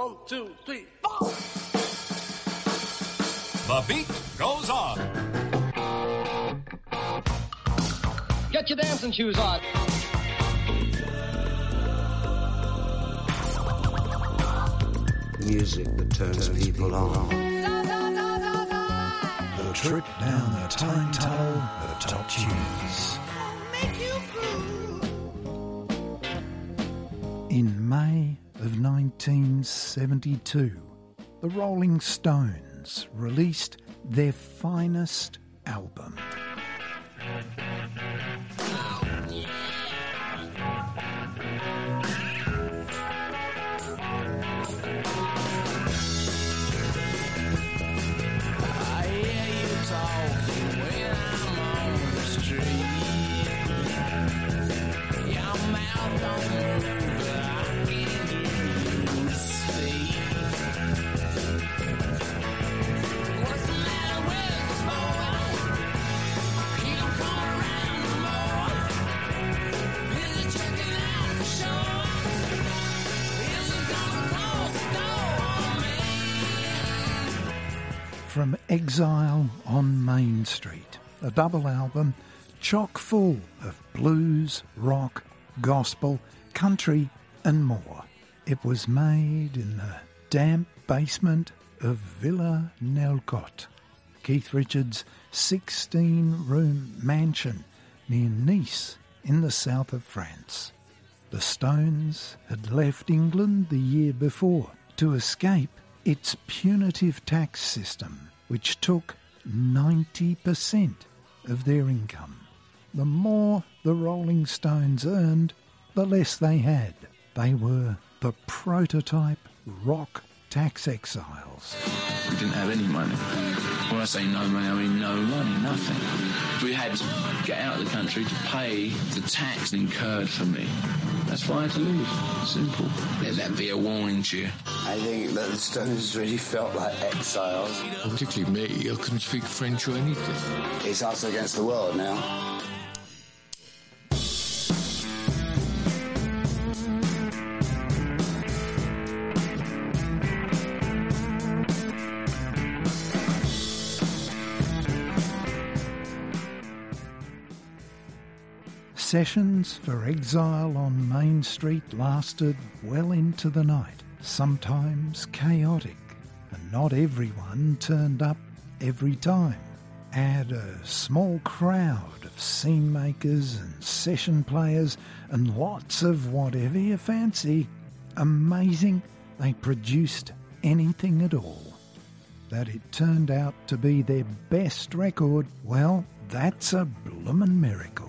1, 2, 3, 4. The beat goes on. Get your dancing shoes on. Music that turns people on. The trip down the time tunnel of top tunes. In May of 1972, the Rolling Stones released their finest album. From Exile on Main Street, a double album chock full of blues, rock, gospel, country and more. It was made in the damp basement of Villa Nelcote, Keith Richards' 16-room mansion near Nice in the south of France. The Stones had left England the year before to escape its punitive tax system, which took 90% of their income. The more the Rolling Stones earned, the less they had. They were the prototype rock tax exiles. We didn't have any money. When I say no money, I mean no money, nothing. We had to get out of the country to pay the tax incurred for me. That's why I had to leave. Simple. Let that be a warning to you. I think that the Stones really felt like exiles. Particularly me, I couldn't speak French or anything. It's us against the world now. Sessions for Exile on Main Street lasted well into the night, sometimes chaotic, and not everyone turned up every time. Add a small crowd of scene makers and session players and lots of whatever you fancy. Amazing they produced anything at all. That it turned out to be their best record, well, that's a bloomin' miracle.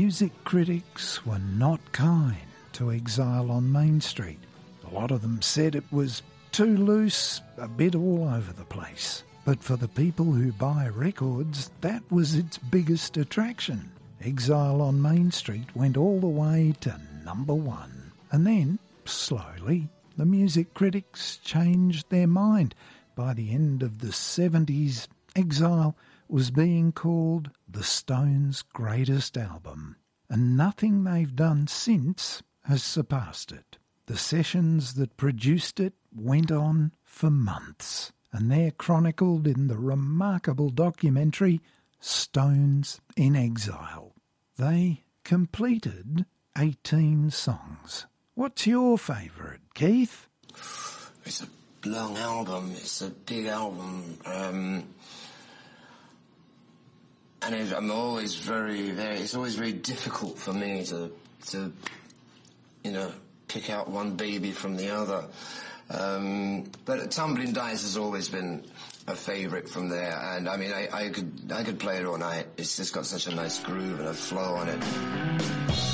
music critics were not kind to Exile on Main Street. A lot of them said it was too loose, a bit all over the place. But for the people who buy records, that was its biggest attraction. Exile on Main Street went all the way to number 1. And then, slowly, the music critics changed their mind. By the end of the 70s, Exile was being called the Stones' greatest album. And nothing they've done since has surpassed it. The sessions that produced it went on for months, and they're chronicled in the remarkable documentary Stones in Exile. They completed 18 songs. What's your favourite, Keith? It's a long album. It's a big album. And I'm always it's always very difficult for me to pick out one baby from the other. But Tumbling Dice has always been a favourite from there. And I mean, I could play it all night. It's just got such a nice groove and a flow on it.